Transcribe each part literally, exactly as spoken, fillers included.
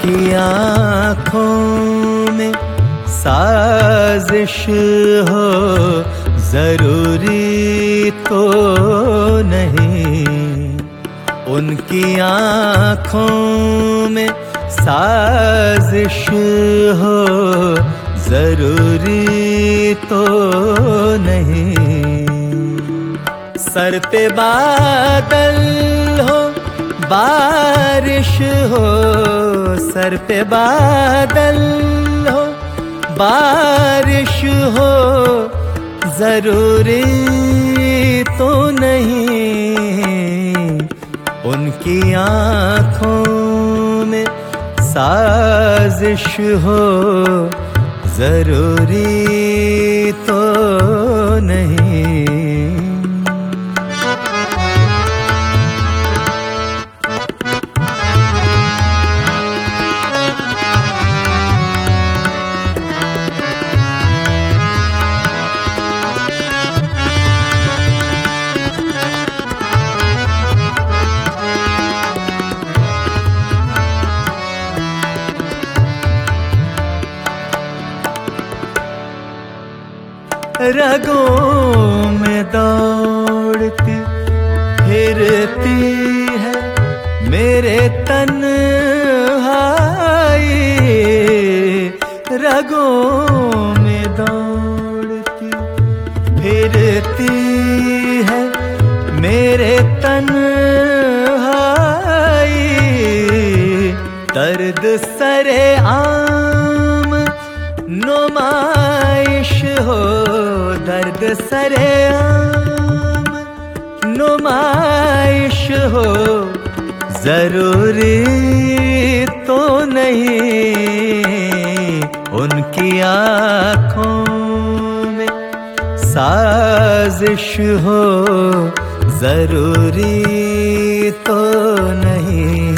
उनकी आँखों में साजिश हो जरूरी तो नहीं, उनकी आँखों में साजिश हो जरूरी तो नहीं। सर पे बादल हो बारिश हो, सर पे बादल हो बारिश हो जरूरी तो नहीं, उनकी आँखों में साजिश हो जरूरी तो नहीं। रगों में दौड़ती फिरती है मेरे तन्हाई, रगों में दौड़ती फिरती है मेरे तन्हाई। दर्द सरे आम नुमाइश हो, दर्द सरे आम नुमाइश हो जरूरी तो नहीं, उनकी आँखों में साजिश हो जरूरी तो नहीं,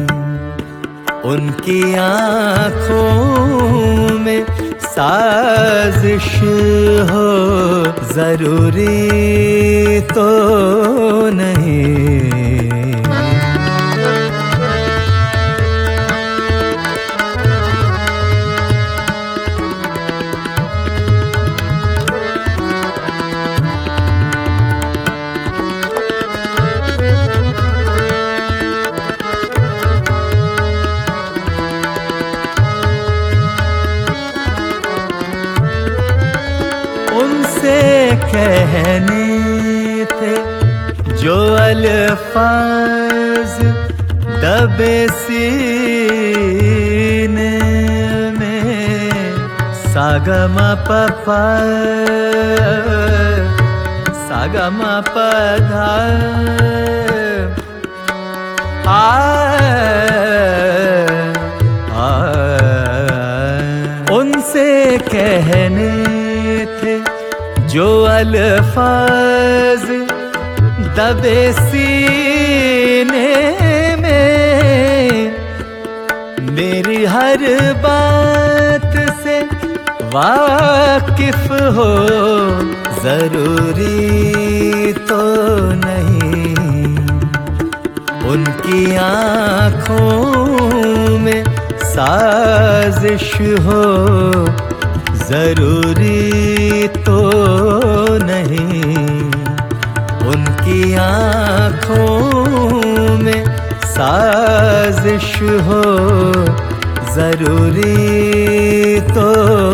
उनकी आँखों में साजिश हो जरूरी तो नहीं। उनसे कहने थे जो अल्फाज दबे सीने में, सागमा पपा सागमा पधा आ, आ, उनसे कहने थे जो अल्फाज दबे सीने में, मेरी हर बात से वाकिफ हो जरूरी तो नहीं, उनकी आँखों में साजिश हो जरूरी तो नहीं, उनकी आँखों में साजिश हो जरूरी तो